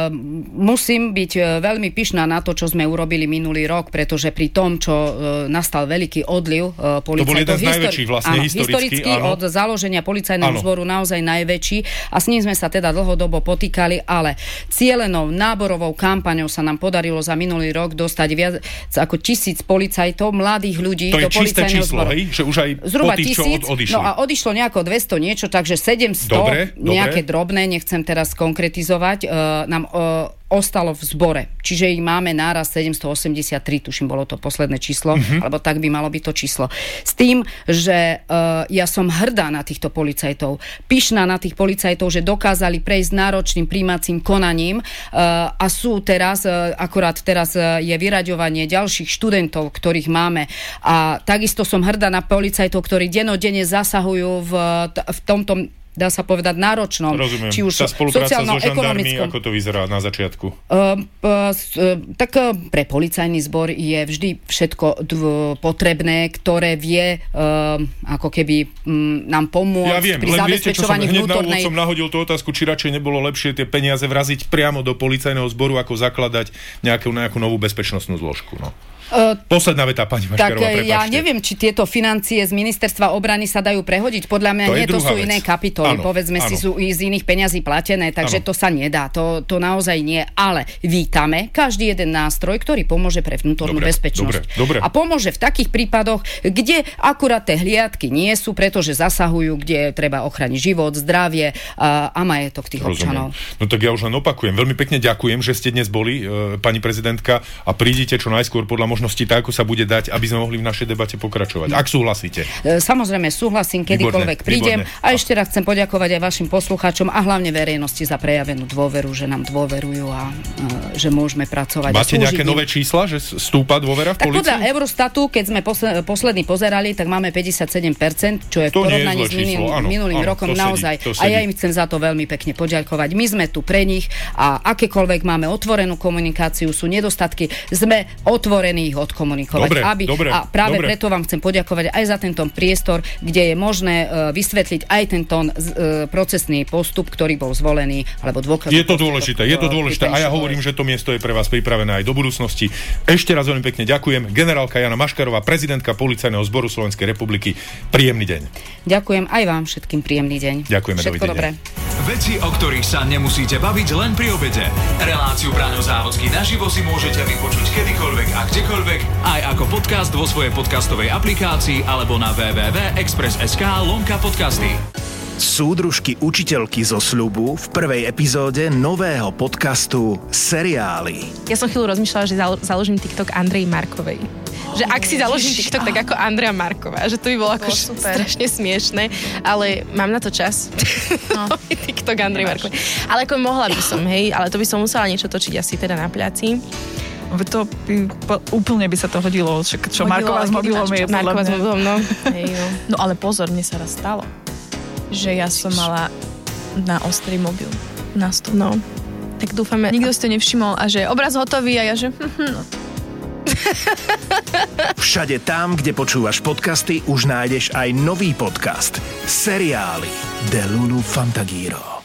musím byť veľmi pyšná na to, čo sme urobili minulý rok, pretože pri tom, čo nastal veľký odliv policajtov. To bol jeden z najväčších vlastne historicky. Od založenia policajného zboru naozaj najväčší a s ním sme sa teda dlhodobo potýkali, ale cielenou náborovou kampaňou sa nám podarilo za minulý rok dostať viac ako 1000 policajtov, mladých ľudí do policajného zboru. Hej? Že už aj zhruba po tých, 1000, čo odišli. No a odišlo nejako 200 niečo, takže 700, nejaké drobné, nechcem teraz konkretizovať, nám ostalo v zbore. Čiže ich máme náraz 783, tuším, bolo to posledné číslo, alebo tak by malo byť to číslo. S tým, že ja som hrdá na týchto policajtov, pyšná na tých policajtov, že dokázali prejsť náročným prijímacím konaním a sú teraz, akurát teraz je vyraďovanie ďalších študentov, ktorých máme. A takisto som hrdá na policajtov, ktorí dennodenne zasahujú v tomto, dá sa povedať, náročnom. Rozumiem. Či už tá spolupráca so žandármi, sociálno-ekonomickom. ako to vyzerá na začiatku? Tak pre policajný zbor je vždy všetko potrebné, ktoré vie ako keby nám pomôcť pri zabezpečovaní vnútornej... Ja viem, som nahodil tú otázku, či radšej nebolo lepšie tie peniaze vraziť priamo do policajného zboru, ako zakladať nejakú novú bezpečnostnú zložku. No. Posledná veta, pani Maškarová, prepáčte. Ja neviem, či tieto financie z ministerstva obrany sa dajú prehodiť. Podľa mňa nie, to sú vec. Iné kapitoly. Povedzme si, sú z iných peňazí platené, takže to sa nedá. To naozaj nie. Ale vítame každý jeden nástroj, ktorý pomôže pre vnútornú bezpečnosť. Dobre. A pomôže v takých prípadoch, kde akurát tie hliadky nie sú, pretože zasahujú, kde treba ochrániť život, zdravie a majetok tých občanov. No tak ja už len opakujem. Veľmi pekne ďakujem, že ste dnes boli, pani prezidentka, a prídite čo najskôr podľa možnosti tak, ako sa bude dať, aby sme mohli v našej debate pokračovať. Ak súhlasíte. Samozrejme súhlasím, kedykoľvek prídem. A ešte raz chcem poďakovať aj vašim poslucháčom a hlavne verejnosti za prejavenú dôveru, že nám dôverujú a že môžeme pracovať. Máte nejaké nové čísla, že stúpa dôvera v polícii? Tak podľa Eurostatu, keď sme posledný pozerali, tak máme 57%, čo je v porovnaní s minulým rokom naozaj. A ja im chcem za to veľmi pekne poďakovať. My sme tu pre nich a akékoľvek máme otvorenú komunikáciu, sú nedostatky, sme otvorení ich odkomunikovať. A práve preto vám chcem poďakovať aj za tento priestor, kde je možné vysvetliť aj tento procesný postup, ktorý bol zvolený, alebo dôkazný. Je to dôležité. A ja hovorím, že to miesto je pre vás pripravené aj do budúcnosti. Ešte raz veľmi pekne ďakujem. Generálka Jana Maškarová, prezidentka Policajného zboru Slovenskej republiky. Príjemný deň. Ďakujem aj vám všetkým príjemný deň. Ďakujeme, všetko dobré. Veci, o ktorých sa nemusíte baviť len pri obede. Reláciu Braňo Závodský naživo si môžete vypočuť kedykoľvek a kdekoľvek, aj ako podcast vo svojej podcastovej aplikácii alebo na www.express.sk/podcasty. Súdružky učiteľky zo sľubu v prvej epizóde nového podcastu Seriály. Ja som chvíľu rozmýšľala, že založím TikTok Andrej Markovej. Že ak si založím TikTok, tak ako Andrea Marková. Že to by bolo ako strašne smiešné. Ale mám na to čas. No. TikTok Andrej Markovej. Ale ako mohla by som, hej. Ale to by som musela niečo točiť asi teda na pľaci. To úplne by sa to hodilo. Čo Marková s mobilom je podľa mňa. Marková s mobilom, no. No ale pozor, mne sa raz stalo. že ja som mala na ostrý mobil na stôl. No, tak dúfame. Nikto si to nevšimol a že obraz hotový a ja že no. Všade tam, kde počúvaš podcasty, už nájdeš aj nový podcast. Seriály de Lulu Fantagiro.